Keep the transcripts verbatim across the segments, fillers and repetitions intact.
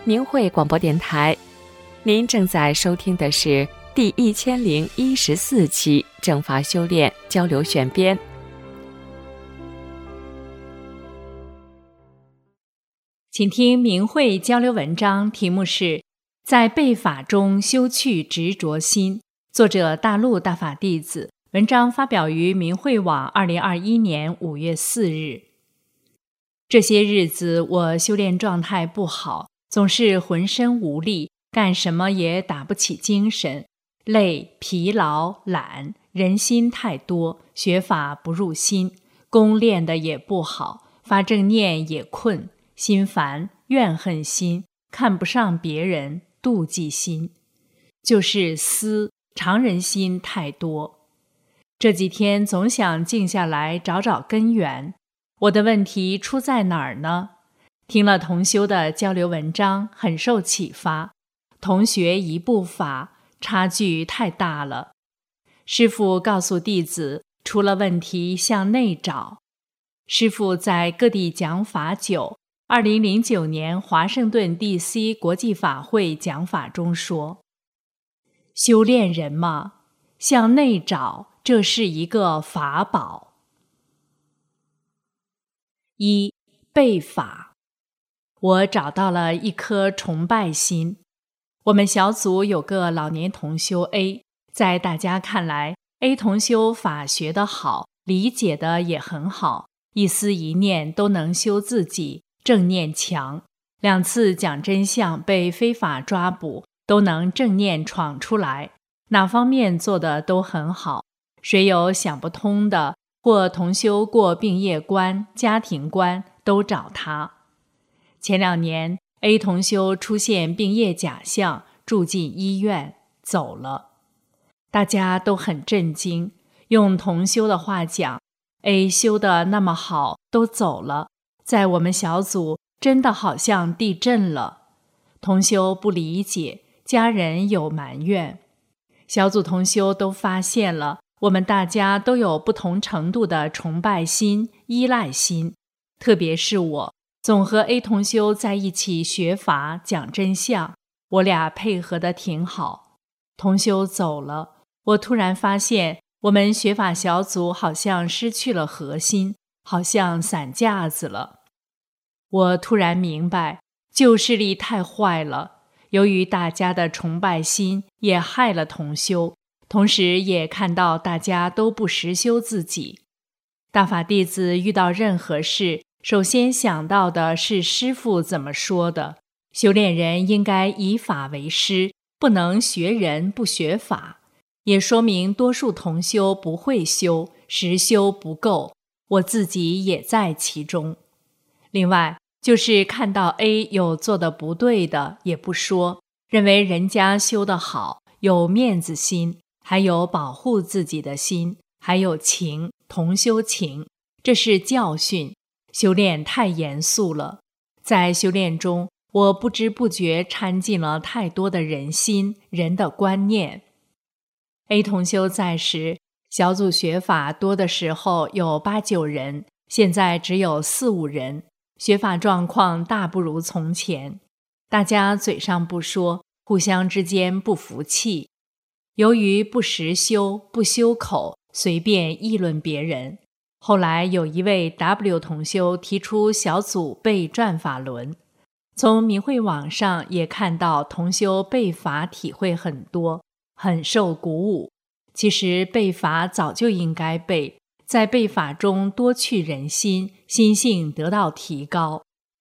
明慧广播电台，您正在收听的是第一千零一十四期正法修炼交流选编。 请听明慧交流文章，题目是在背法中修去执着心，作者大陆大法弟子，文章发表于明慧网二零二一年五月四日。这些日子我修炼状态不好，总是浑身无力，干什么也打不起精神，累、疲劳、懒，人心太多，学法不入心，功练得也不好，发正念也困，心烦，怨恨心，看不上别人，妒忌心，就是私常人心太多。这几天总想静下来找找根源，我的问题出在哪儿呢？听了同修的交流文章，很受启发。同学一部法，差距太大了。师父告诉弟子，出了问题向内找。师父在各地讲法久，二零零九年华盛顿 D C 国际法会讲法中说，修炼人嘛，向内找，这是一个法宝。一、背法。我找到了一颗崇拜心。我们小组有个老年同修 A， 在大家看来 A 同修法学得好，理解得也很好，一思一念都能修自己，正念强，两次讲真相被非法抓捕，都能正念闯出来，哪方面做得都很好。谁有想不通的，或同修过病业关、家庭关，都找他。前两年 A 同修出现病业假象，住进医院，走了。大家都很震惊，用同修的话讲， A 修得那么好，都走了，在我们小组真的好像地震了。同修不理解，家人有埋怨。小组同修都发现了，我们大家都有不同程度的崇拜心、依赖心，特别是我总和 A 同修在一起学法讲真相，我俩配合得挺好。同修走了，我突然发现我们学法小组好像失去了核心，好像散架子了。我突然明白，旧势力太坏了，由于大家的崇拜心也害了同修，同时也看到大家都不实修自己。大法弟子遇到任何事，首先想到的是师父怎么说的，修炼人应该以法为师，不能学人不学法，也说明多数同修不会修，实修不够，我自己也在其中。另外就是看到 A 有做的不对的也不说，认为人家修得好，有面子心，还有保护自己的心，还有情，同修情，这是教训。修炼太严肃了，在修炼中，我不知不觉掺进了太多的人心、人的观念。A 同修在时，小组学法多的时候有八九人，现在只有四五人，学法状况大不如从前。大家嘴上不说，互相之间不服气。由于不实修、不修口，随便议论别人。后来有一位 W 同修提出小组背转法轮，从明慧网上也看到同修背法体会很多，很受鼓舞。其实背法早就应该背，在背法中多去人心，心性得到提高。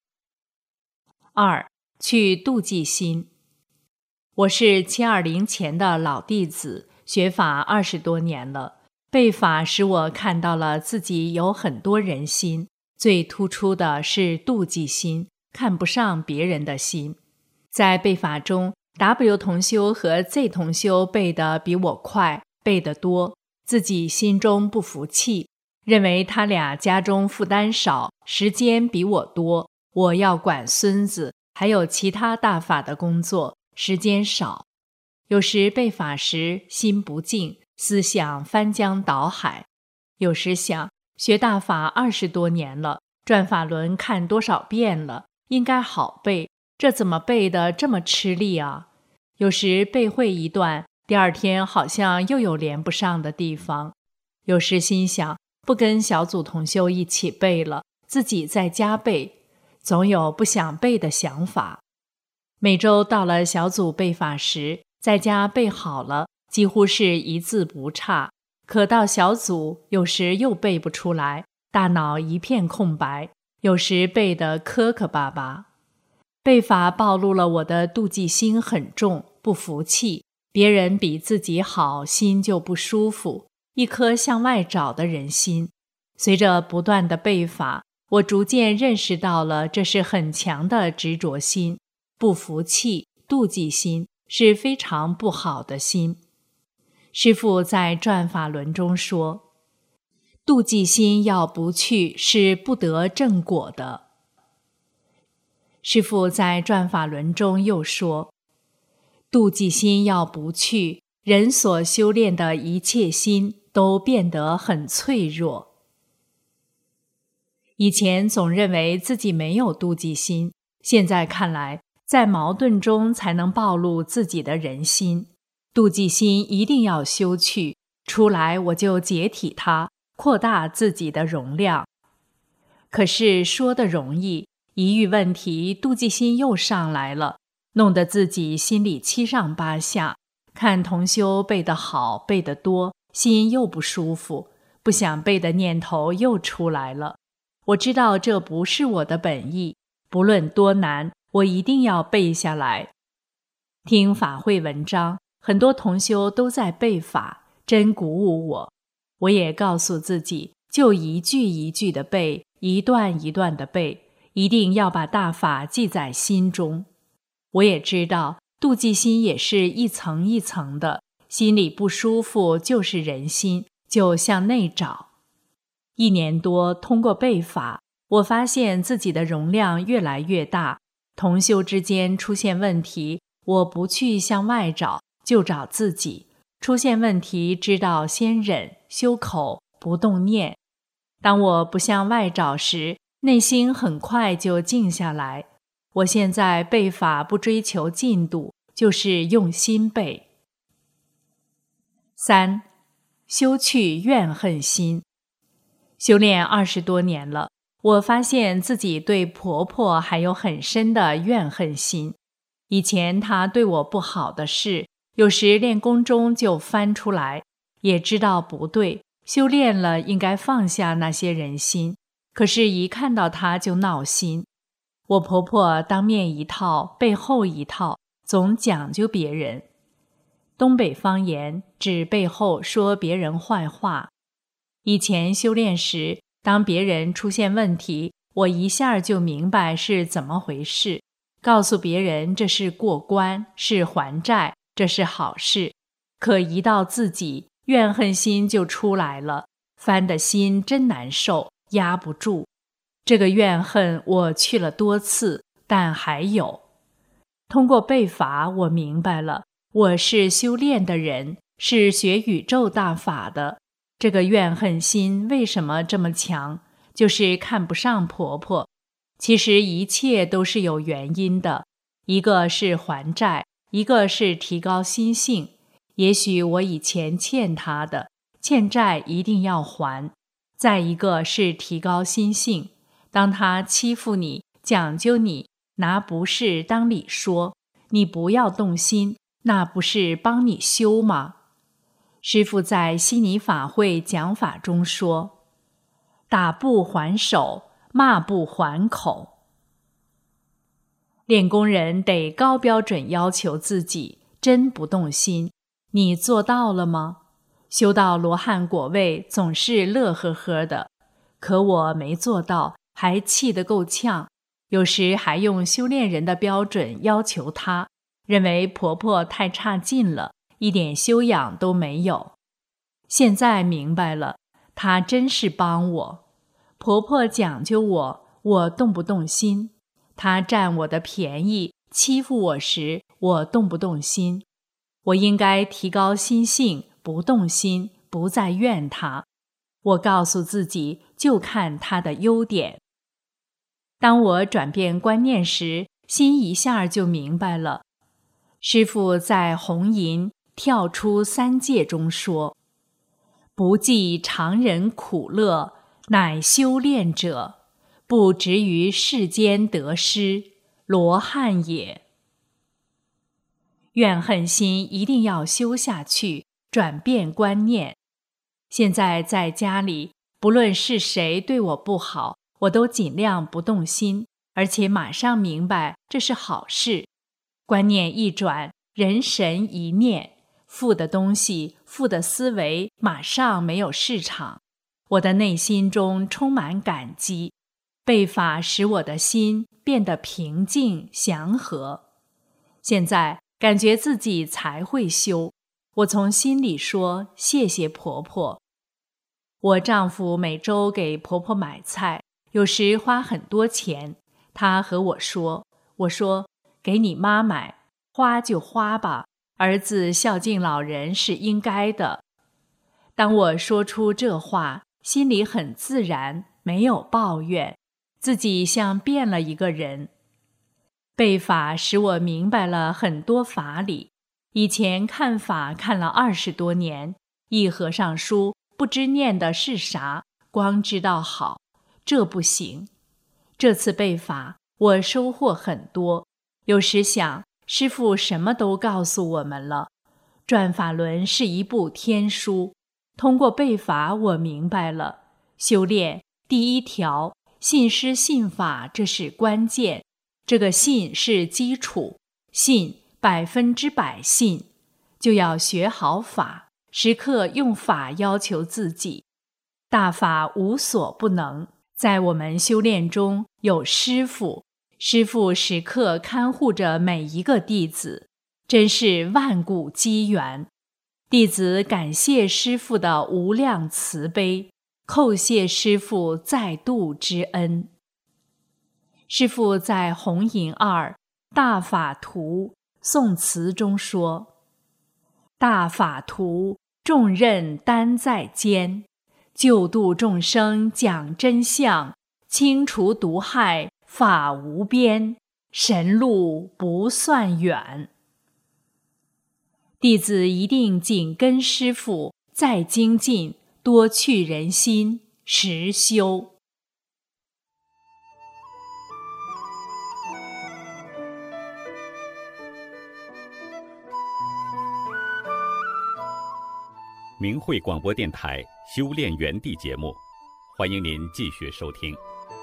二、去妒忌心。我是七二零前的老弟子，学法二十多年了。背法使我看到了自己有很多人心，最突出的是妒忌心，看不上别人的心。在背法中 W 同修和 Z 同修背得比我快，背得多，自己心中不服气，认为他俩家中负担少，时间比我多，我要管孙子，还有其他大法的工作，时间少。有时背法时心不静，思想翻江倒海。有时想，学大法二十多年了，转法轮看多少遍了，应该好背， 这怎么背得这么吃力啊？有时背会一段，第二天好像又有连不上的地方。有时心想，不跟小组同修一起背了，自己在家背，总有不想背的想法。每周到了小组背法时，在家背好了，几乎是一字不差。可到小组，有时又背不出来，大脑一片空白，有时背得磕磕巴巴。背法暴露了我的妒忌心很重，不服气，别人比自己好，心就不舒服，一颗向外找的人心。随着不断的背法，我逐渐认识到了这是很强的执着心，不服气、妒忌心是非常不好的心。师父在转法轮中说，妒忌心要不去是不得正果的。师父在转法轮中又说，妒忌心要不去，人所修炼的一切心都变得很脆弱。以前总认为自己没有妒忌心，现在看来，在矛盾中才能暴露自己的人心。妒忌心一定要修去，出来我就解体它，扩大自己的容量。可是说得容易，一遇问题，妒忌心又上来了，弄得自己心里七上八下。看同修背得好，背得多，心又不舒服，不想背的念头又出来了。我知道这不是我的本意，不论多难，我一定要背下来。听法会文章，很多同修都在背法，真鼓舞我。我也告诉自己，就一句一句的背，一段一段的背，一定要把大法记在心中。我也知道，妒忌心也是一层一层的，心里不舒服就是人心，就向内找。一年多，通过背法，我发现自己的容量越来越大，同修之间出现问题，我不去向外找，就找自己。出现问题，知道先忍，修口，不动念。当我不向外找时，内心很快就静下来。我现在背法不追求进度，就是用心背。三，修去怨恨心。修炼二十多年了，我发现自己对婆婆还有很深的怨恨心。以前她对我不好的事，有时练功中就翻出来，也知道不对，修炼了应该放下那些人心，可是一看到她就闹心。我婆婆当面一套，背后一套，总讲究别人。东北方言指背后说别人坏话。以前修炼时，当别人出现问题，我一下就明白是怎么回事，告诉别人这是过关，是还债，这是好事。可一到自己，怨恨心就出来了，翻的心真难受，压不住。这个怨恨我去了多次，但还有。通过背法，我明白了，我是修炼的人，是学宇宙大法的。这个怨恨心为什么这么强？就是看不上婆婆。其实一切都是有原因的，一个是还债，一个是提高心性。也许我以前欠她的，欠债一定要还。再一个是提高心性，当她欺负你，讲究你，拿不是当理说，你不要动心，那不是帮你修吗？师父在悉尼法会讲法中说，打不还手，骂不还口。练功人得高标准要求自己，真不动心。你做到了吗？修到罗汉果位总是乐呵呵的，可我没做到，还气得够呛。有时还用修炼人的标准要求她，认为婆婆太差劲了，一点修养都没有。现在明白了，她真是帮我。婆婆讲究我，我动不动心；她占我的便宜，欺负我时，我动不动心。我应该提高心性，不动心，不再怨她。我告诉自己，就看她的优点。当我转变观念时， 心一下就明白了。师父在红银跳出三界中说：不计常人苦乐，乃修炼者，不执于世间得失，罗汉也。怨恨心一定要修下去，转变观念。现在在家里，不论是谁对我不好，我都尽量不动心，而且马上明白这是好事。观念一转，人神一念，负的东西、负的思维马上没有市场。我的内心中充满感激，被法使我的心变得平静祥和。现在感觉自己才会修，我从心里说谢谢婆婆。我丈夫每周给婆婆买菜，有时花很多钱。他和我说，我说给你妈买，花就花吧，儿子孝敬老人是应该的。当我说出这话，心里很自然，没有抱怨，自己像变了一个人。背法使我明白了很多法理，以前看法看了二十多年，一合上书不知念的是啥，光知道好，这不行。这次背法我收获很多，有时想师父什么都告诉我们了。转法轮是一部天书，通过背法我明白了，修炼第一条，信师信法，这是关键。这个信是基础，信百分之百信，就要学好法，时刻用法要求自己。大法无所不能，在我们修炼中有师父，师父时刻看护着每一个弟子，真是万古机缘。弟子感谢师父的无量慈悲，叩谢师父再度之恩。师父在红银二大法图宋词中说：大法图重任担在肩，救度众生讲真相，清除毒害法无边，神路不算远。弟子一定紧跟师父，再精进，多去人心，实修。 明慧广播电台修炼园地节目，欢迎您继续收听。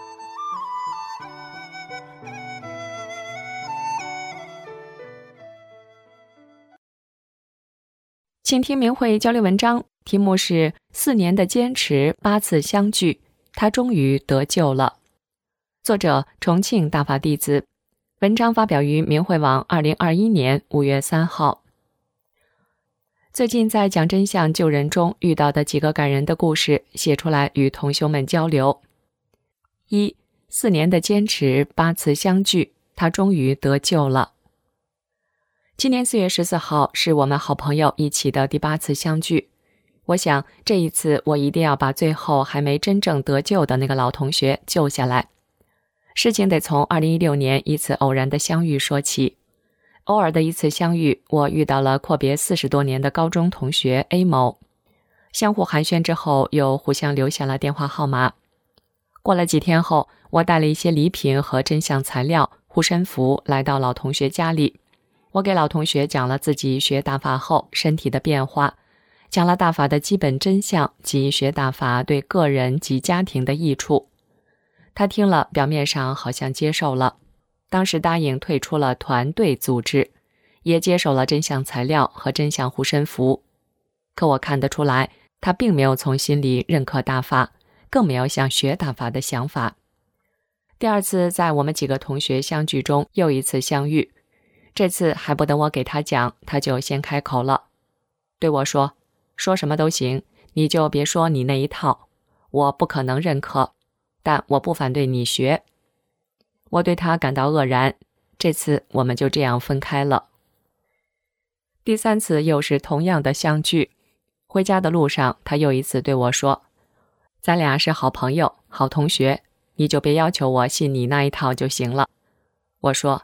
请听明慧交流文章，题目是四年的坚持，八次相聚，他终于得救了。作者重庆大法弟子，文章发表于明慧网二零二一年五月三号。最近在讲真相救人中遇到的几个感人的故事，写出来与同修们交流。一、四年的坚持，八次相聚，他终于得救了。今年四月十四号是我们好朋友一起的第八次相聚。我想这一次我一定要把最后还没真正得救的那个老同学救下来。事情得从二零一六年一次偶然的相遇说起。偶尔的一次相遇，我遇到了阔别四十多年的高中同学 A 某，相互寒暄之后，又互相留下了电话号码。过了几天后，我带了一些礼品和真相材料、护身符来到老同学家里。我给老同学讲了自己学大法后身体的变化，讲了大法的基本真相及学大法对个人及家庭的益处。他听了，表面上好像接受了。当时答应退出了团队组织，也接受了真相材料和真相护身符。可我看得出来，他并没有从心里认可大法，更没有想学大法的想法。第二次在我们几个同学相聚中又一次相遇，这次还不等我给他讲，他就先开口了，对我说：说什么都行，你就别说你那一套，我不可能认可，但我不反对你学。我对他感到愕然，这次我们就这样分开了。第三次又是同样的相聚，回家的路上，他又一次对我说：咱俩是好朋友、好同学，你就别要求我信你那一套就行了。我说：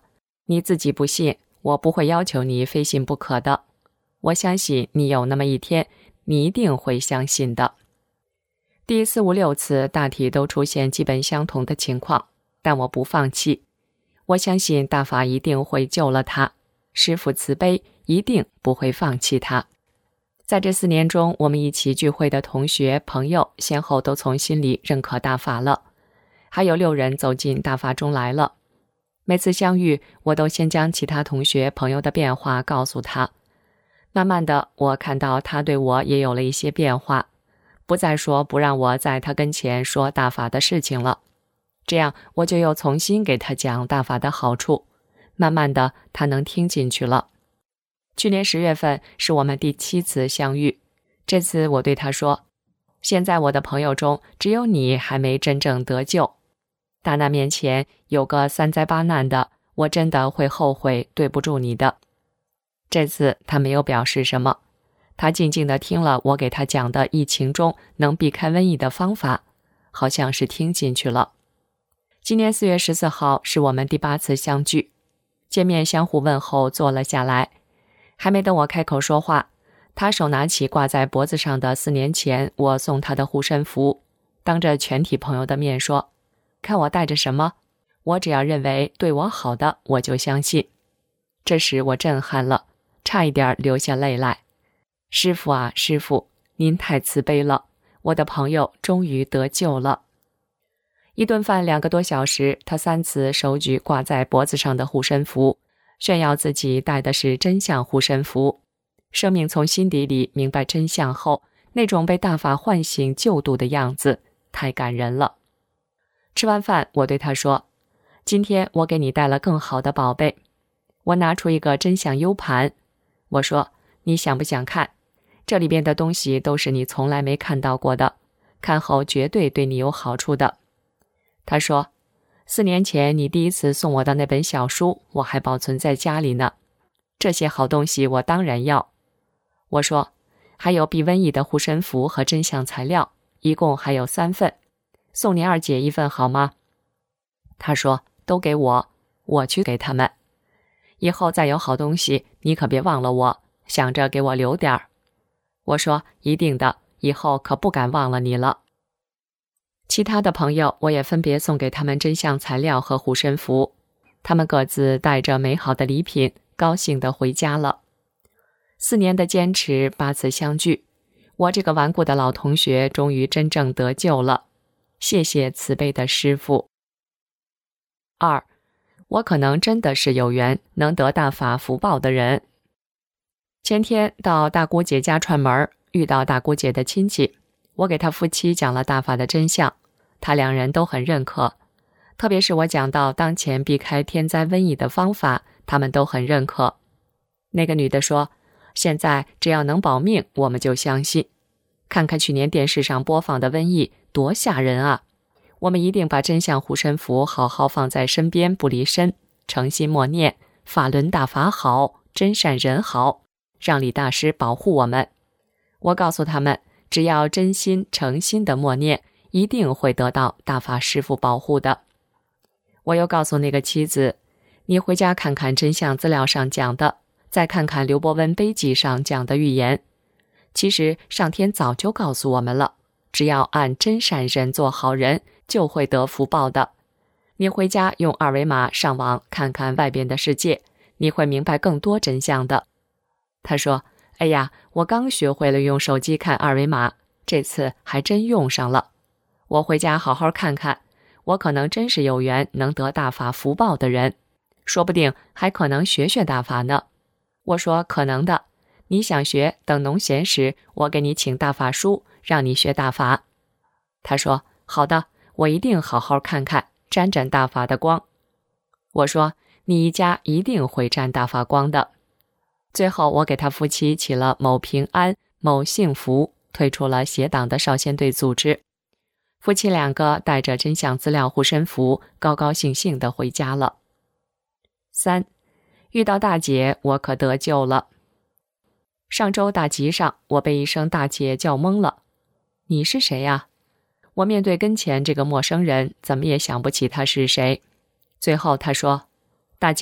你自己不信，我不会要求你非信不可的。我相信你有那么一天，你一定会相信的。第四五六次大体都出现基本相同的情况，但我不放弃。我相信大法一定会救了他，师父慈悲，一定不会放弃他。在这四年中，我们一起聚会的同学朋友先后都从心里认可大法了，还有六人走进大法中来了。每次相遇，我都先将其他同学朋友的变化告诉他。慢慢的，我看到他对我也有了一些变化，不再说不让我在他跟前说大法的事情了。这样我就又重新给他讲大法的好处，慢慢的他能听进去了。去年十月份是我们第七次相遇，这次我对他说，现在我的朋友中只有你还没真正得救，大难面前有个三灾八难的，我真的会后悔对不住你的。这次他没有表示什么，他静静地听了我给他讲的疫情中能避开瘟疫的方法，好像是听进去了。今年四月十四号是我们第八次相聚，见面相互问候坐了下来，还没等我开口说话，他手拿起挂在脖子上的四年前我送他的护身符，当着全体朋友的面说，看我带着什么，我只要认为对我好的我就相信。这时我震撼了，差一点流下泪来。师父啊师父，您太慈悲了，我的朋友终于得救了。一顿饭两个多小时，他三次手举挂在脖子上的护身符，炫耀自己带的是真相护身符。生命从心底里明白真相后，那种被大法唤醒救度的样子，太感人了。吃完饭，我对他说，今天我给你带了更好的宝贝。我拿出一个真相 U 盘，我说，你想不想看？这里边的东西都是你从来没看到过的，看后绝对对你有好处的。他说，四年前你第一次送我的那本小书，我还保存在家里呢。这些好东西我当然要。我说，还有避瘟疫的护身符和真相材料，一共还有三份，送你二姐一份好吗？他说，都给我，我去给他们。以后再有好东西，你可别忘了我，想着给我留点儿。我说，一定的，以后可不敢忘了你了。其他的朋友我也分别送给他们真相材料和护身符，他们各自带着美好的礼品，高兴地回家了。四年的坚持，八次相聚，我这个顽固的老同学终于真正得救了，谢谢慈悲的师父。二，我可能真的是有缘能得大法福报的人。前天到大姑姐家串门，遇到大姑姐的亲戚，我给他夫妻讲了大法的真相，他两人都很认可，特别是我讲到当前避开天灾瘟疫的方法，他们都很认可。那个女的说，现在只要能保命，我们就相信。看看去年电视上播放的瘟疫，多吓人啊！我们一定把真相护身符好好放在身边不离身，诚心默念，法轮大法好，真善人好，让李大师保护我们。我告诉他们，只要真心诚心的默念，一定会得到大法师父保护的。我又告诉那个妻子，你回家看看真相资料上讲的，再看看刘伯温碑记上讲的预言。其实上天早就告诉我们了，只要按真善人做好人，就会得福报的。你回家用二维码上网看看外边的世界，你会明白更多真相的。他说，哎呀，我刚学会了用手机看二维码，这次还真用上了。我回家好好看看，我可能真是有缘能得大法福报的人，说不定还可能学学大法呢。我说，可能的，你想学，等农闲时，我给你请大法书，让你学大法。他说，好的，我一定好好看看，沾沾大法的光。我说，你一家一定会沾大法光的。最后我给他夫妻起了某平安、某幸福，退出了邪党的少先队组织。夫妻两个带着真相资料护身符，高高兴兴地回家了。三，遇到大姐，我可得救了。上周大集上，我被一声大姐叫懵了。你是谁呀？我面对跟前这个陌生人，怎么也想不起他是谁。最后他说，大姐，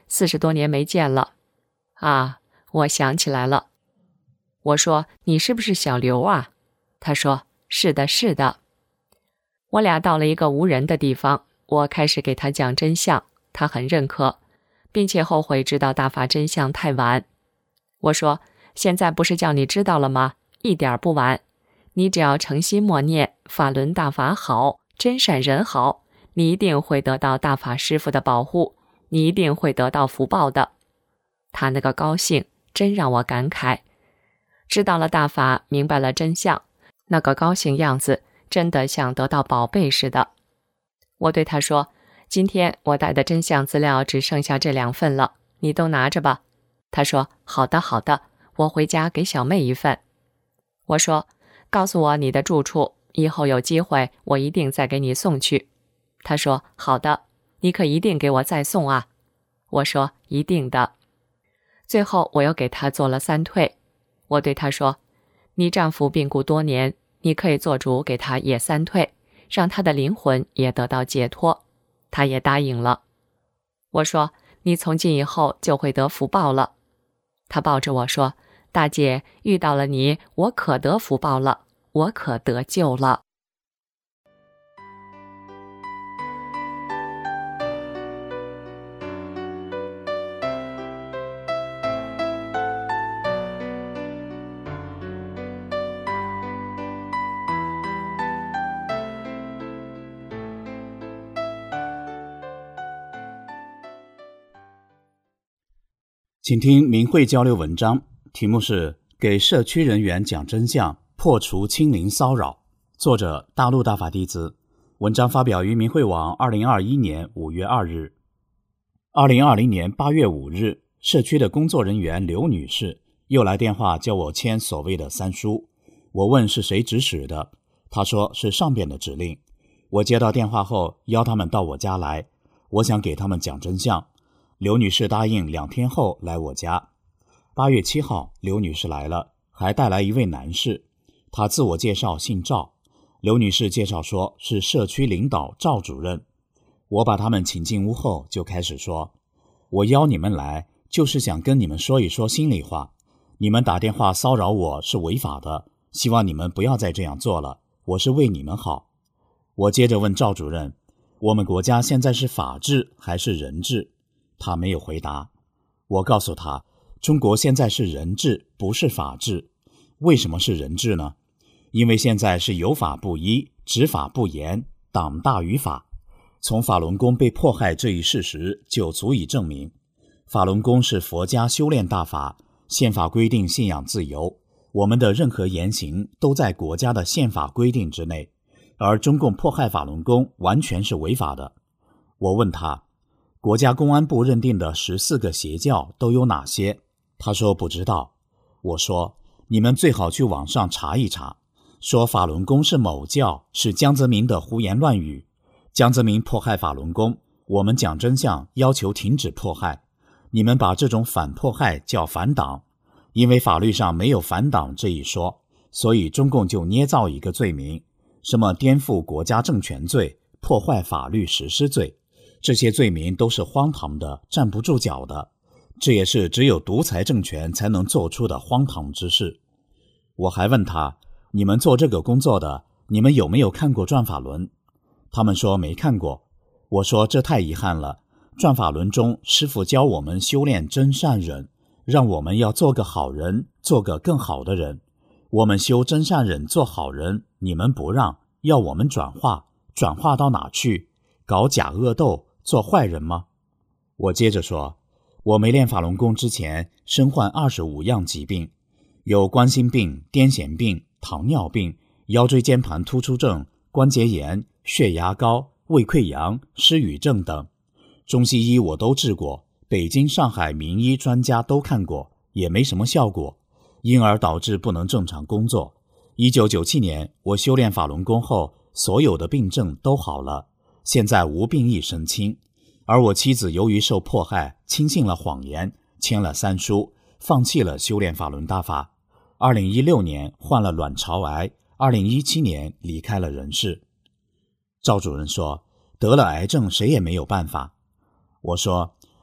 四十多年没见了。啊，我想起来了。我说，你是不是小刘啊？他说，是的，是的。我俩到了一个无人的地方，我开始给他讲真相，他很认可，并且后悔知道大法真相太晚。我说，现在不是叫你知道了吗？一点不晚。你只要诚心默念法轮大法好，真善人好，你一定会得到大法师父的保护，你一定会得到福报的。他那个高兴真让我感慨，知道了大法，明白了真相，那个高兴样子真的像得到宝贝似的。我对他说，今天我带的真相资料只剩下这两份了，你都拿着吧。他说，好的好的，我回家给小妹一份。我说，告诉我你的住处，以后有机会我一定再给你送去。他说，好的，你可一定给我再送啊。我说，一定的。最后我又给他做了三退。我对他说，你丈夫病故多年，你可以做主给他也三退，让他的灵魂也得到解脱。他也答应了。我说，你从今以后就会得福报了。他抱着我说，大姐，遇到了你，我可得福报了，我可得救了。 请听明慧交流文章，题目是给社区人员讲真相，破除清零骚扰，作者大陆大法弟子。文章发表于明慧网二零二一年五月二日。二零二零年八月五日，社区的工作人员刘女士又来电话叫我签所谓的三书。我问是谁指使的，她说是上边的指令。我接到电话后邀他们到我家来，我想给他们讲真相。刘女士答应两天后来我家。八月七号，刘女士来了，还带来一位男士。她自我介绍姓赵。刘女士介绍说是社区领导赵主任。我把他们请进屋后就开始说，我邀你们来就是想跟你们说一说心里话，你们打电话骚扰我是违法的，希望你们不要再这样做了，我是为你们好。我接着问赵主任，我们国家现在是法治还是人治？他没有回答。我告诉他，中国现在是人治，不是法治。为什么是人治呢？因为现在是有法不依，执法不严，党大于法。从法轮功被迫害这一事实就足以证明，法轮功是佛家修炼大法，宪法规定信仰自由，我们的任何言行都在国家的宪法规定之内，而中共迫害法轮功完全是违法的。我问他，国家公安部认定的十四个邪教都有哪些？他说不知道。我说，你们最好去网上查一查，说法轮功是某教，是江泽民的胡言乱语。江泽民迫害法轮功，我们讲真相，要求停止迫害。你们把这种反迫害叫反党，因为法律上没有反党这一说，所以中共就捏造一个罪名，什么颠覆国家政权罪、破坏法律实施罪，这些罪名都是荒唐的，站不住脚的，这也是只有独裁政权才能做出的荒唐之事。我还问他，你们做这个工作的，你们有没有看过转法轮？他们说没看过。我说这太遗憾了，转法轮中师父教我们修炼真善忍，让我们要做个好人，做个更好的人。我们修真善忍做好人，你们不让，要我们转化，转化到哪去？搞假恶斗，做坏人吗？我接着说，我没练法轮功之前身患二十五样疾病，有冠心病、癫痫病、糖尿病、腰椎间盘突出症、关节炎、血压高、胃溃疡、失语症等。中西医我都治过，北京、上海名医专家都看过，也没什么效果，因而导致不能正常工作。一九九七年我修炼法轮功后，所有的病症都好了，现在无病亦身轻。而我妻子由于受迫害，轻信了谎言，签了三书，放弃了修炼法轮大法。二零一六年患了卵巢癌，二零一七年离开了人世。赵主任说，得了癌症谁也没有办法。我说，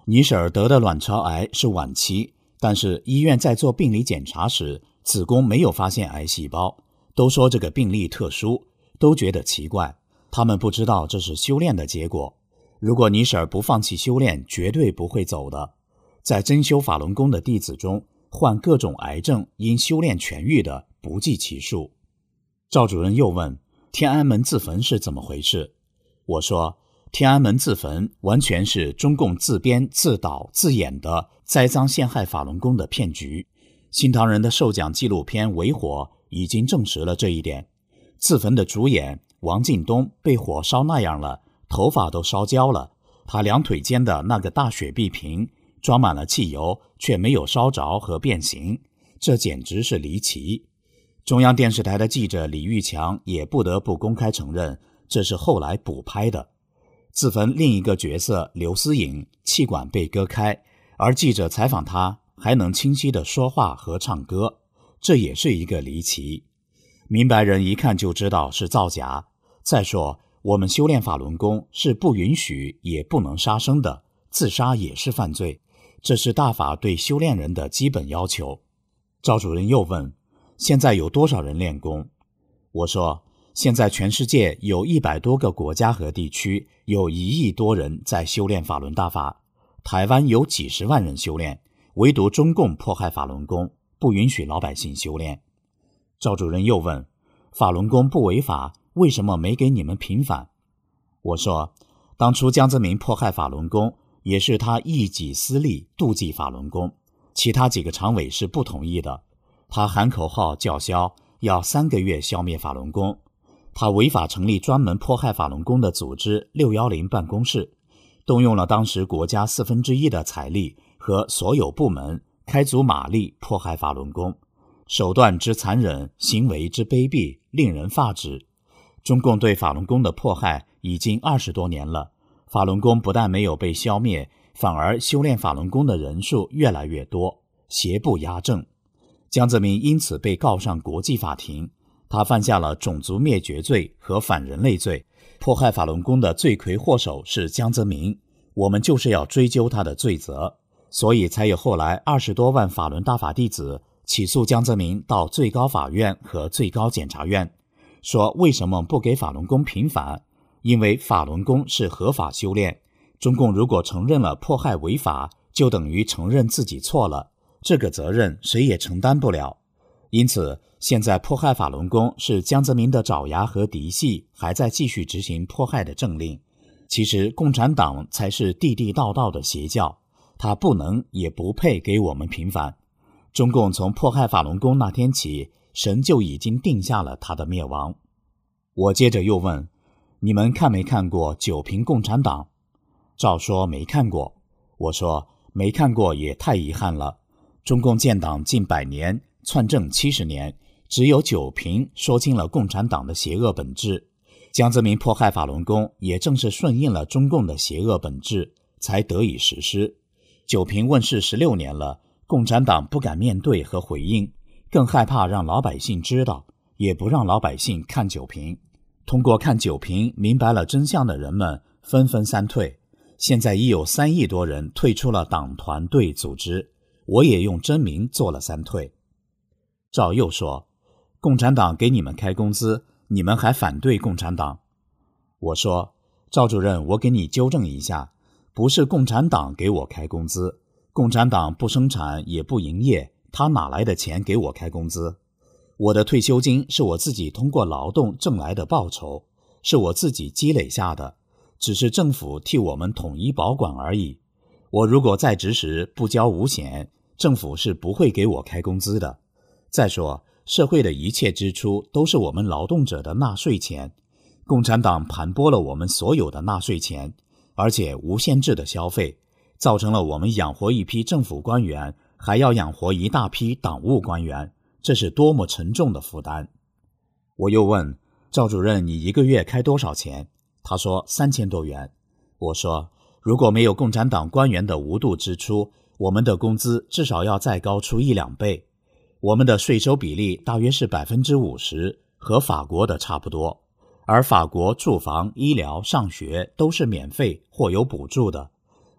你婶儿得的卵巢癌是晚期，但是医院在做病理检查时，子宫没有发现癌细胞，都说这个病例特殊，都觉得奇怪。他们不知道这是修炼的结果。如果你婶儿不放弃修炼，绝对不会走的。在真修法轮功的弟子中，患各种癌症因修炼痊愈的不计其数。赵主任又问，天安门自焚是怎么回事？我说，天安门自焚完全是中共自编自导自演的栽赃陷害法轮功的骗局。新唐人的授奖纪录片《为火》已经证实了这一点。自焚的主演王劲东被火烧那样了，头发都烧焦了，他两腿间的那个大雪碧瓶装满了汽油，却没有烧着和变形，这简直是离奇。中央电视台的记者李玉强也不得不公开承认，这是后来补拍的。自焚另一个角色刘思颖气管被割开，而记者采访他还能清晰地说话和唱歌，这也是一个离奇。明白人一看就知道是造假。再说，我们修炼法轮功是不允许也不能杀生的，自杀也是犯罪，这是大法对修炼人的基本要求。赵主任又问，现在有多少人练功？我说，现在全世界有一百多个国家和地区，有一亿多人在修炼法轮大法。台湾有几十万人修炼，唯独中共迫害法轮功，不允许老百姓修炼。赵主任又问，法轮功不违法，为什么没给你们平反？我说，当初江泽民迫害法轮功，也是他一己私利妒忌法轮功，其他几个常委是不同意的。他喊口号叫嚣，要三个月消灭法轮功。他违法成立专门迫害法轮功的组织六一零办公室，动用了当时国家四分之一的财力和所有部门，开足马力迫害法轮功，手段之残忍，行为之卑鄙，令人发指。中共对法轮功的迫害已经二十多年了，法轮功不但没有被消灭，反而修炼法轮功的人数越来越多，邪不压正。江泽民因此被告上国际法庭，他犯下了种族灭绝罪和反人类罪，迫害法轮功的罪魁祸首是江泽民，我们就是要追究他的罪责，所以才有后来二十多万法轮大法弟子起诉江泽民到最高法院和最高检察院，说为什么不给法轮功平反？因为法轮功是合法修炼，中共如果承认了迫害违法，就等于承认自己错了，这个责任谁也承担不了。因此现在迫害法轮功是江泽民的爪牙和嫡系还在继续执行迫害的政令，其实共产党才是地地道道的邪教，他不能也不配给我们平反。中共从迫害法轮功那天起，神就已经定下了他的灭亡。我接着又问，你们看没看过九评共产党？照说没看过。我说没看过也太遗憾了，中共建党近百年，篡政七十年，只有九评说清了共产党的邪恶本质。江泽民迫害法轮功也正是顺应了中共的邪恶本质，才得以实施。九评问世十六年了，共产党不敢面对和回应，更害怕让老百姓知道，也不让老百姓看九评。通过看九评明白了真相的人们纷纷三退，现在已有三亿多人退出了党团队组织，我也用真名做了三退。赵又说，共产党给你们开工资，你们还反对共产党？我说，赵主任，我给你纠正一下，不是共产党给我开工资，共产党不生产也不营业，他哪来的钱给我开工资？我的退休金是我自己通过劳动挣来的报酬，是我自己积累下的，只是政府替我们统一保管而已。我如果在职时不交五险，政府是不会给我开工资的。再说，社会的一切支出都是我们劳动者的纳税钱，共产党盘剥了我们所有的纳税钱，而且无限制的消费，造成了我们养活一批政府官员，还要养活一大批党务官员，这是多么沉重的负担。我又问，赵主任，你一个月开多少钱？他说三千多元。我说，如果没有共产党官员的无度支出，我们的工资至少要再高出一两倍。我们的税收比例大约是 百分之五十， 和法国的差不多，而法国住房、医疗、上学都是免费或有补助的，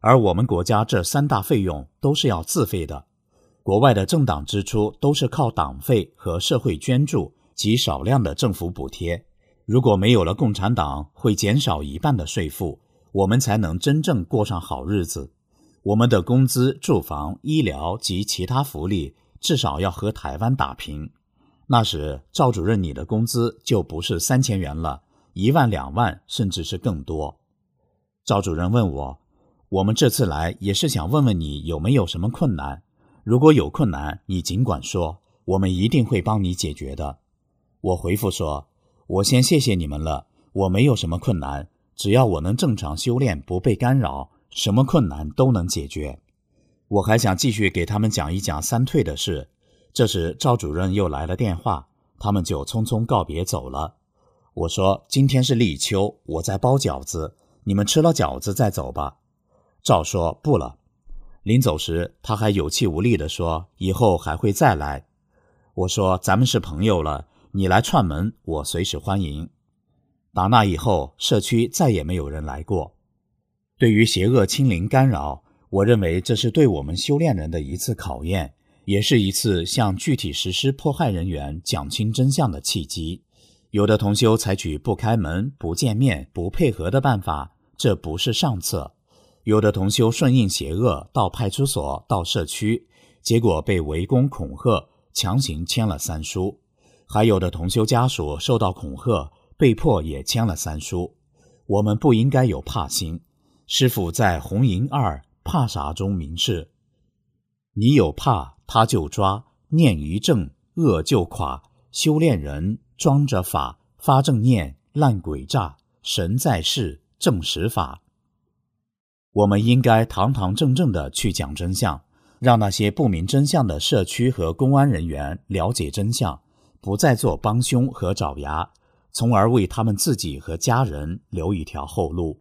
而我们国家这三大费用都是要自费的，国外的政党支出都是靠党费和社会捐助及少量的政府补贴。如果没有了共产党，会减少一半的税负，我们才能真正过上好日子。我们的工资、住房、医疗及其他福利至少要和台湾打平。那时赵主任你的工资就不是三千元了，一万两万甚至是更多。赵主任问我，我们这次来也是想问问你有没有什么困难，如果有困难你尽管说，我们一定会帮你解决的。我回复说，我先谢谢你们了，我没有什么困难，只要我能正常修炼不被干扰，什么困难都能解决。我还想继续给他们讲一讲三退的事，这时赵主任又来了电话，他们就匆匆告别走了。我说，今天是立秋，我在包饺子，你们吃了饺子再走吧。赵说不了。临走时他还有气无力地说，以后还会再来。我说，咱们是朋友了，你来串门我随时欢迎。打那以后社区再也没有人来过。对于邪恶清零干扰，我认为这是对我们修炼人的一次考验，也是一次向具体实施迫害人员讲清真相的契机。有的同修采取不开门、不见面、不配合的办法，这不是上策。有的同修顺应邪恶，到派出所、到社区，结果被围攻恐吓，强行签了三书。还有的同修家属受到恐吓，被迫也签了三书。我们不应该有怕心。师父在红银二怕啥中明示，你有怕他就抓，念一正恶就垮，修炼人装着法，发正念烂鬼诈，神在世正实法。我们应该堂堂正正地去讲真相，让那些不明真相的社区和公安人员了解真相，不再做帮凶和爪牙，从而为他们自己和家人留一条后路。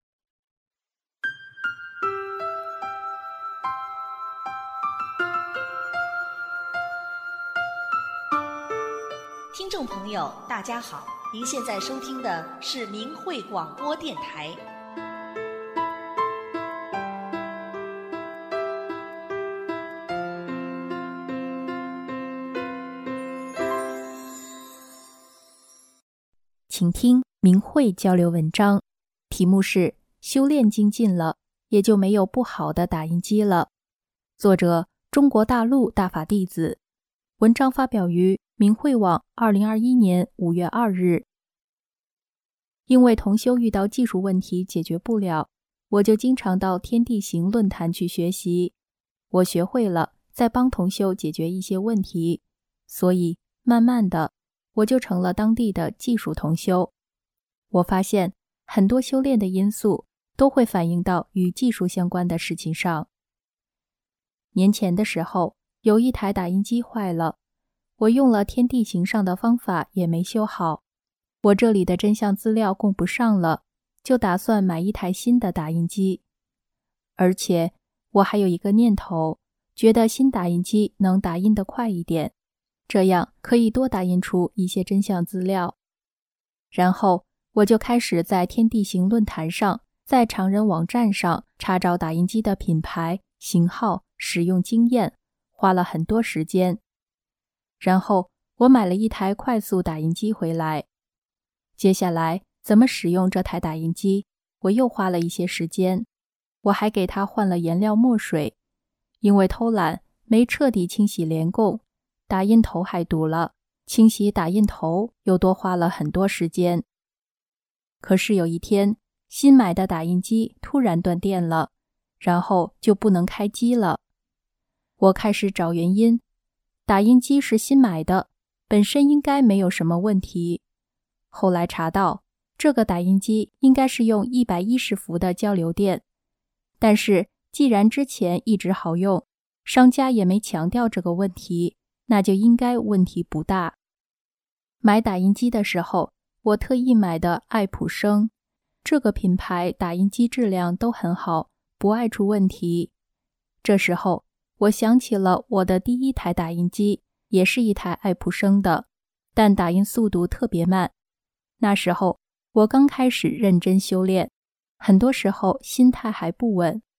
听众朋友大家好，您现在收听的是明慧广播电台。 请听明慧交流文章，题目是修炼精进了，也就没有不好的打印机了。作者中国大陆大法弟子，文章发表于明慧网二零二一年五月二日。因为同修遇到技术问题解决不了，我就经常到天地行论坛去学习。我学会了，再帮同修解决一些问题，所以慢慢的我就成了当地的技术同修。我发现很多修炼的因素都会反映到与技术相关的事情上。年前的时候，有一台打印机坏了，我用了天地行上的方法也没修好，我这里的真相资料供不上了，就打算买一台新的打印机。而且我还有一个念头，觉得新打印机能打印得快一点，这样可以多打印出一些真相资料。然后我就开始在天地行论坛上，在常人网站上查找打印机的品牌、型号、使用经验，花了很多时间。然后我买了一台快速打印机回来。接下来怎么使用这台打印机，我又花了一些时间。我还给它换了颜料墨水，因为偷懒没彻底清洗联供，打印头还堵了，清洗打印头又多花了很多时间。可是有一天，新买的打印机突然断电了，然后就不能开机了。我开始找原因，打印机是新买的，本身应该没有什么问题。后来查到，这个打印机应该是用一百一十伏的交流电，但是既然之前一直好用，商家也没强调这个问题，那就应该问题不大。买打印机的时候，我特意买的爱普生，这个品牌打印机质量都很好，不爱出问题。这时候我想起了我的第一台打印机，也是一台爱普生的，但打印速度特别慢。那时候我刚开始认真修炼，很多时候心态还不稳，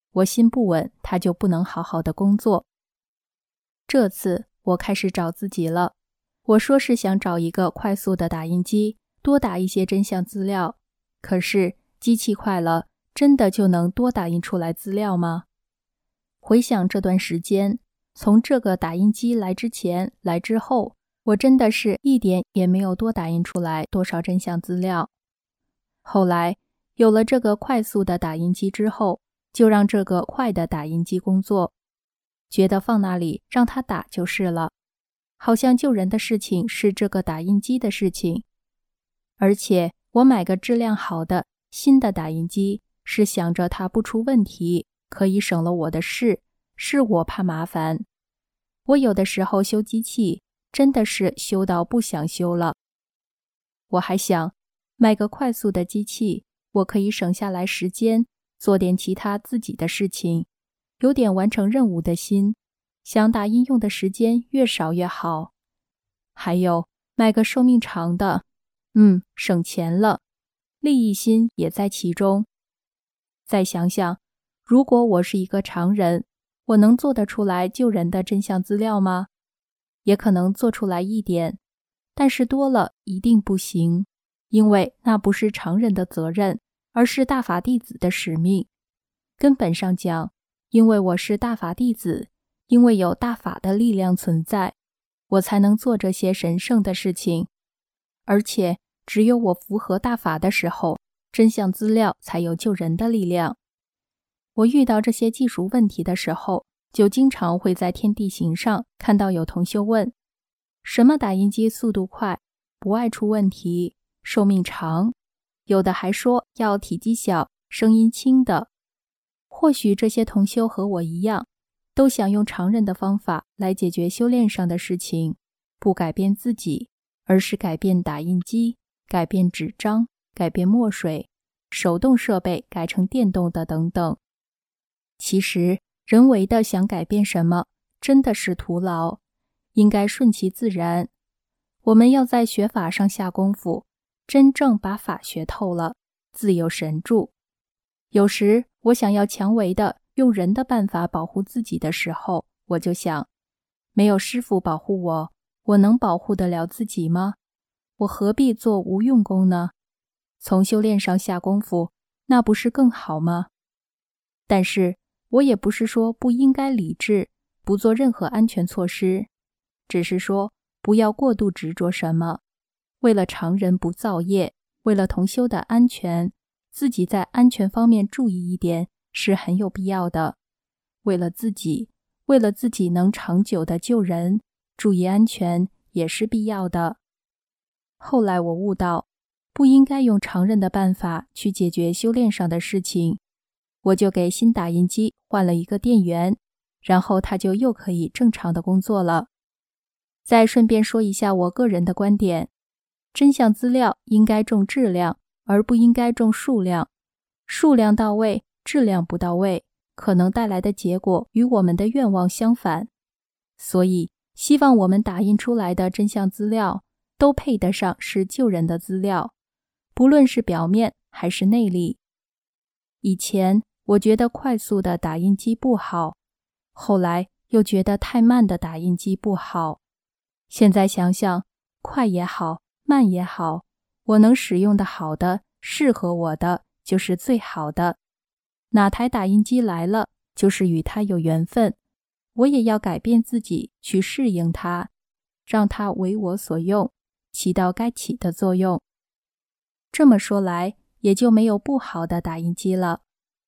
我心不稳，他就不能好好的工作。这次我开始找自己了。我说是想找一个快速的打印机，多打一些真相资料。可是机器快了，真的就能多打印出来资料吗？回想这段时间，从这个打印机来之前，来之后，我真的是一点也没有多打印出来多少真相资料。后来有了这个快速的打印机之后，就让这个快的打印机工作，觉得放那里让它打就是了，好像救人的事情是这个打印机的事情。而且我买个质量好的新的打印机，是想着它不出问题，可以省了我的事，是我怕麻烦。我有的时候修机器，真的是修到不想修了。我还想买个快速的机器，我可以省下来时间，做点其他自己的事情，有点完成任务的心，想打印用的时间越少越好。还有买个寿命长的，嗯，省钱了，利益心也在其中。再想想，如果我是一个常人，我能做得出来救人的真相资料吗？也可能做出来一点，但是多了一定不行，因为那不是常人的责任，而是大法弟子的使命。根本上讲，因为我是大法弟子，因为有大法的力量存在，我才能做这些神圣的事情。而且只有我符合大法的时候，真相资料才有救人的力量。我遇到这些技术问题的时候，就经常会在天地行上看到有同修问，什么打印机速度快，不爱出问题，寿命长，有的还说要体积小，声音轻的。或许这些同修和我一样，都想用常人的方法来解决修炼上的事情，不改变自己，而是改变打印机，改变纸张，改变墨水，手动设备改成电动的等等。其实人为的想改变什么，真的是徒劳，应该顺其自然。我们要在学法上下功夫，真正把法学透了，自有神助。有时我想要强为的用人的办法保护自己的时候，我就想，没有师父保护我，我能保护得了自己吗？我何必做无用功呢？从修炼上下功夫，那不是更好吗？但是我也不是说不应该理智，不做任何安全措施，只是说不要过度执着什么。为了常人不造业，为了同修的安全，自己在安全方面注意一点是很有必要的。为了自己，为了自己能长久的救人，注意安全也是必要的。后来我悟到，不应该用常人的办法去解决修炼上的事情，我就给新打印机换了一个电源，然后它就又可以正常的工作了。再顺便说一下我个人的观点，真相资料应该重质量，而不应该重数量。数量到位，质量不到位，可能带来的结果与我们的愿望相反。所以希望我们打印出来的真相资料都配得上是救人的资料，不论是表面还是内力。以前我觉得快速的打印机不好，后来又觉得太慢的打印机不好。现在想想，快也好，慢也好，我能使用的好的，适合我的就是最好的。哪台打印机来了，就是与它有缘分，我也要改变自己去适应它，让它为我所用，起到该起的作用。这么说来，也就没有不好的打印机了。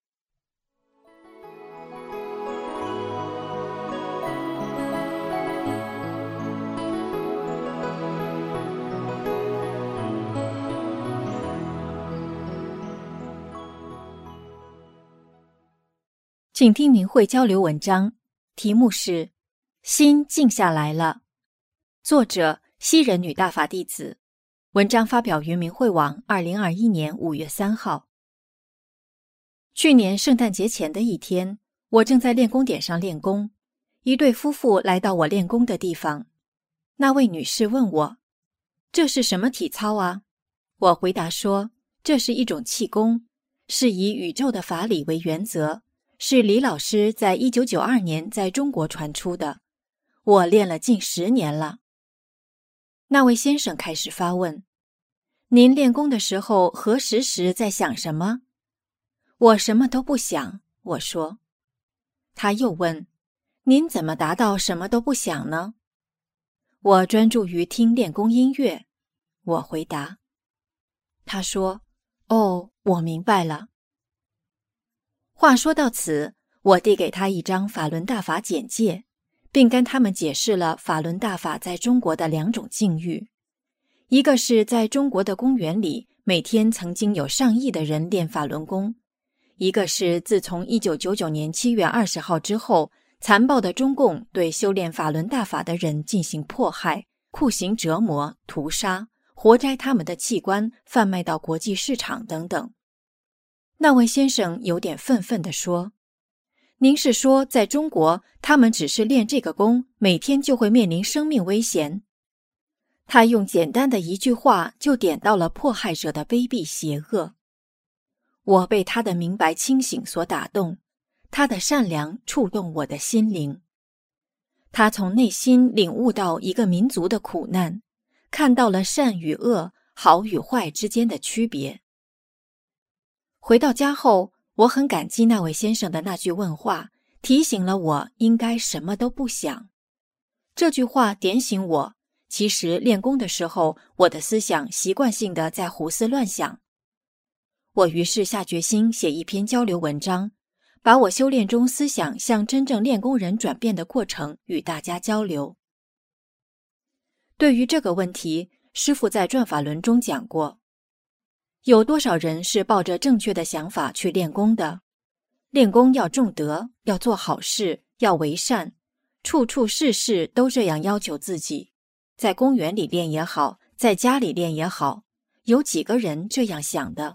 请听明慧交流文章，题目是《心静下来了》，作者西人女大法弟子，文章发表于明慧网二零二一年五月三号。去年圣诞节前的一天，我正在练功点上练功，一对夫妇来到我练功的地方。那位女士问我，这是什么体操啊？我回答说，这是一种气功，是以宇宙的法理为原则， 是李老师在一九九二年在中国传出的，我练了近十年了。那位先生开始发问：您练功的时候何时时在想什么？我什么都不想，我说。他又问：您怎么达到什么都不想呢？我专注于听练功音乐，我回答。他说：哦，我明白了。话说到此，我递给他一张法轮大法简介，并跟他们解释了法轮大法在中国的两种境遇。一个是在中国的公园里，每天曾经有上亿的人练法轮功；一个是自从一九九九年七月二十号之后，残暴的中共对修炼法轮大法的人进行迫害、酷刑折磨、屠杀，活摘他们的器官，贩卖到国际市场等等。那位先生有点愤愤地说：您是说在中国他们只是练这个功，每天就会面临生命危险？他用简单的一句话就点到了迫害者的卑鄙邪恶。我被他的明白清醒所打动，他的善良触动我的心灵。他从内心领悟到一个民族的苦难，看到了善与恶、好与坏之间的区别。回到家后，我很感激那位先生的那句问话，提醒了我应该什么都不想。这句话点醒我，其实练功的时候，我的思想习惯性的在胡思乱想。我于是下决心写一篇交流文章，把我修炼中思想向真正练功人转变的过程与大家交流。对于这个问题，师父在转法轮中讲过，有多少人是抱着正确的想法去练功的？练功要重德，要做好事，要为善，处处事事都这样要求自己。在公园里练也好，在家里练也好，有几个人这样想的？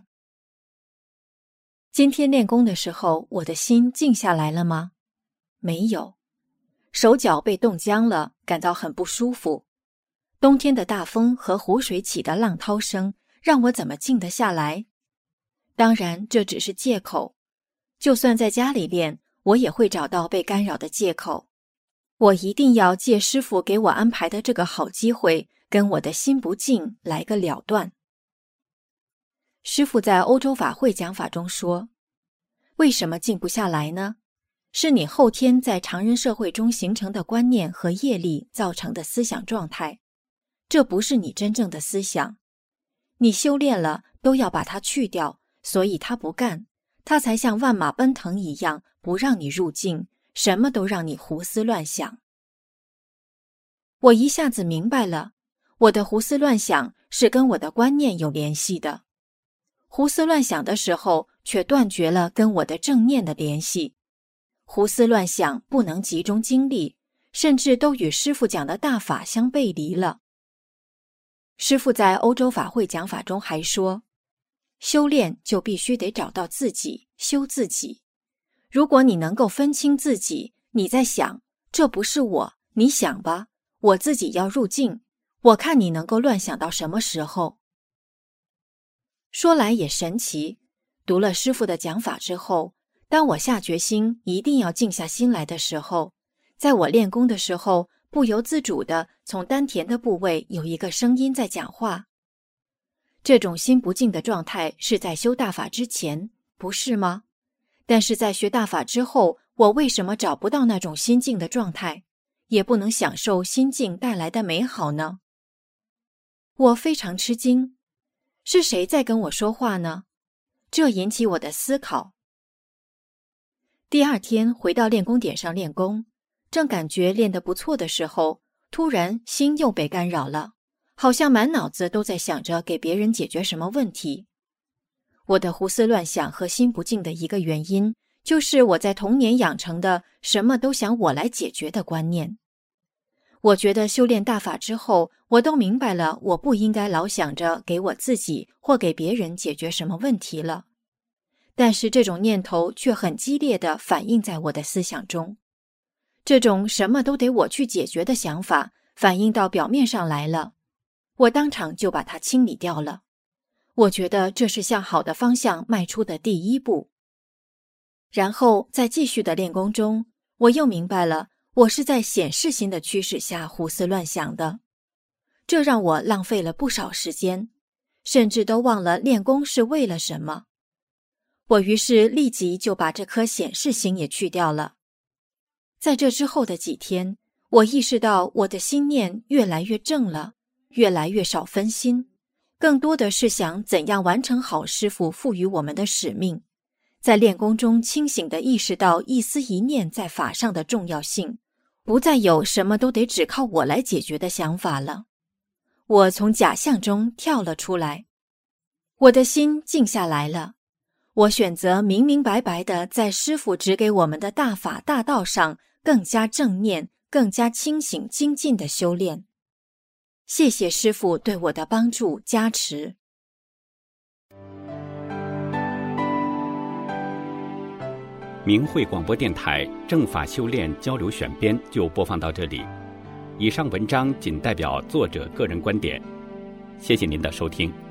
今天练功的时候，我的心静下来了吗？没有。手脚被冻僵了，感到很不舒服。冬天的大风和湖水起的浪涛声，让我怎么静得下来？当然，这只是借口。就算在家里练，我也会找到被干扰的借口。我一定要借师父给我安排的这个好机会，跟我的心不静来个了断。师父在欧洲法会讲法中说，为什么静不下来呢？是你后天在常人社会中形成的观念和业力造成的思想状态，这不是你真正的思想。你修炼了都要把它去掉，所以它不干，它才像万马奔腾一样，不让你入境，什么都让你胡思乱想。我一下子明白了，我的胡思乱想是跟我的观念有联系的。胡思乱想的时候，却断绝了跟我的正念的联系。胡思乱想不能集中精力，甚至都与师父讲的大法相背离了。师父在欧洲法会讲法中还说，修炼就必须得找到自己，修自己。如果你能够分清自己，你在想，这不是我，你想吧，我自己要入境，我看你能够乱想到什么时候。说来也神奇，读了师父的讲法之后，当我下决心一定要静下心来的时候，在我练功的时候，不由自主地从丹田的部位有一个声音在讲话。这种心不静的状态是在修大法之前，不是吗？但是在学大法之后，我为什么找不到那种心静的状态，也不能享受心静带来的美好呢？我非常吃惊，是谁在跟我说话呢？这引起我的思考。第二天回到练功点上练功，正感觉练得不错的时候，突然心又被干扰了，好像满脑子都在想着给别人解决什么问题。我的胡思乱想和心不静的一个原因，就是我在童年养成的什么都想我来解决的观念。我觉得修炼大法之后，我都明白了，我不应该老想着给我自己或给别人解决什么问题了。但是这种念头却很激烈地反映在我的思想中。这种什么都得我去解决的想法反映到表面上来了，我当场就把它清理掉了。我觉得这是向好的方向迈出的第一步。 然后在继续的练功中，我又明白了，我是在显示心的驱使下胡思乱想的，这让我浪费了不少时间，甚至都忘了练功是为了什么。我于是立即就把这颗显示心也去掉了。在这之后的几天，我意识到我的心念越来越正了，越来越少分心，更多的是想怎样完成好师父赋予我们的使命，在练功中清醒地意识到一思一念在法上的重要性，不再有什么都得只靠我来解决的想法了。我从假象中跳了出来，我的心静下来了。我选择明明白白地在师父指给我们的大法大道上更加正念、更加清醒精进的修炼。谢谢师父对我的帮助加持。 明慧广播电台正法修炼交流选编就播放到这里，以上文章仅代表作者个人观点，谢谢您的收听。